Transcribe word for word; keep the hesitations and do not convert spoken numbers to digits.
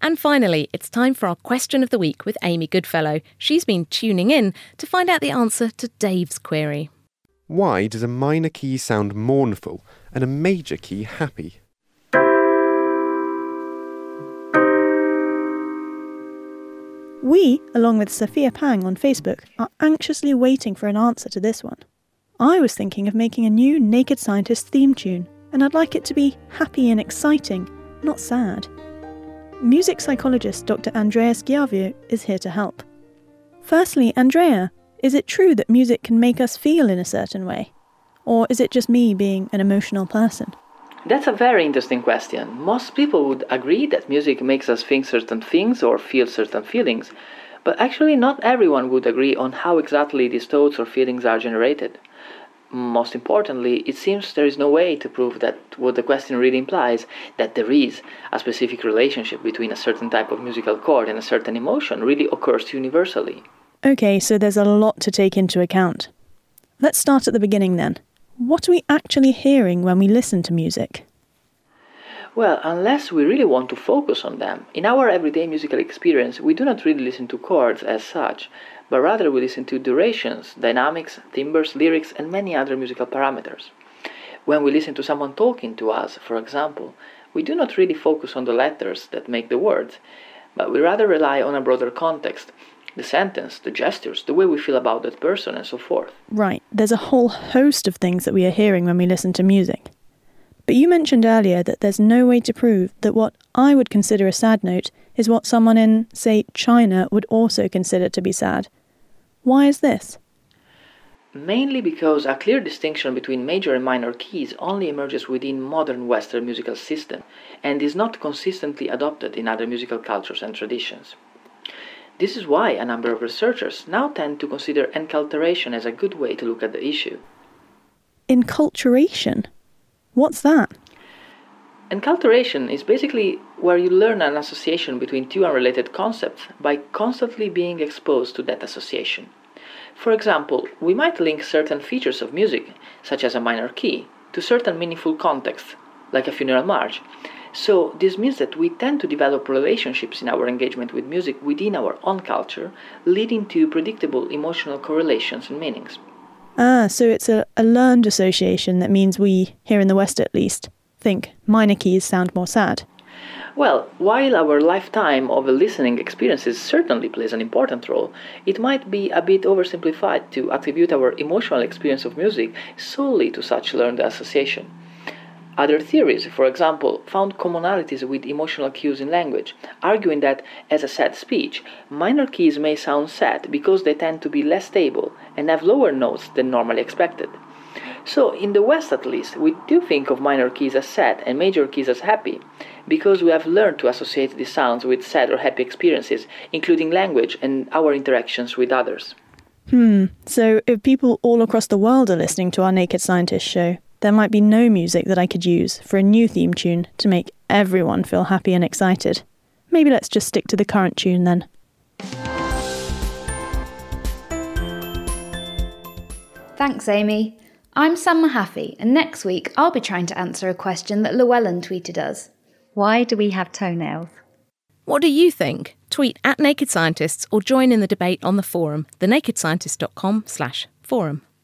And finally, it's time for our question of the week with Amy Goodfellow. She's been tuning in to find out the answer to Dave's query. Why does a minor key sound mournful and a major key happy? We, along with Sophia Pang on Facebook, are anxiously waiting for an answer to this one. I was thinking of making a new Naked Scientist theme tune, and I'd like it to be happy and exciting, not sad. Music psychologist Doctor Andreas Giavio is here to help. Firstly, Andrea, is it true that music can make us feel in a certain way? Or is it just me being an emotional person? That's a very interesting question. Most people would agree that music makes us think certain things or feel certain feelings, but actually not everyone would agree on how exactly these thoughts or feelings are generated. Most importantly, it seems there is no way to prove that what the question really implies, that there is a specific relationship between a certain type of musical chord and a certain emotion, really occurs universally. Okay, so there's a lot to take into account. Let's start at the beginning then. What are we actually hearing when we listen to music? Well, unless we really want to focus on them, in our everyday musical experience, we do not really listen to chords as such, but rather we listen to durations, dynamics, timbres, lyrics, and many other musical parameters. When we listen to someone talking to us, for example, we do not really focus on the letters that make the words, but we rather rely on a broader context, the sentence, the gestures, the way we feel about that person, and so forth. Right, there's a whole host of things that we are hearing when we listen to music. But you mentioned earlier that there's no way to prove that what I would consider a sad note is what someone in, say, China would also consider to be sad. Why is this? Mainly because a clear distinction between major and minor keys only emerges within modern Western musical system and is not consistently adopted in other musical cultures and traditions. This is why a number of researchers now tend to consider enculturation as a good way to look at the issue. Enculturation? What's that? Enculturation is basically where you learn an association between two unrelated concepts by constantly being exposed to that association. For example, we might link certain features of music, such as a minor key, to certain meaningful contexts, like a funeral march. So this means that we tend to develop relationships in our engagement with music within our own culture, leading to predictable emotional correlations and meanings. Ah, so it's a, a learned association that means we, here in the West at least, think minor keys sound more sad. Well, while our lifetime of listening experiences certainly plays an important role, it might be a bit oversimplified to attribute our emotional experience of music solely to such learned association. Other theories, for example, found commonalities with emotional cues in language, arguing that, as a sad speech, minor keys may sound sad because they tend to be less stable and have lower notes than normally expected. So, in the West at least, we do think of minor keys as sad and major keys as happy, because we have learned to associate these sounds with sad or happy experiences, including language and our interactions with others. Hmm, so if people all across the world are listening to our Naked Scientist show, there might be no music that I could use for a new theme tune to make everyone feel happy and excited. Maybe let's just stick to the current tune then. Thanks, Amy. I'm Sam Mahaffey, and next week I'll be trying to answer a question that Llewellyn tweeted us. Why do we have toenails? What do you think? Tweet at Naked Scientists or join in the debate on the forum, thenakedscientist dot com slash forum.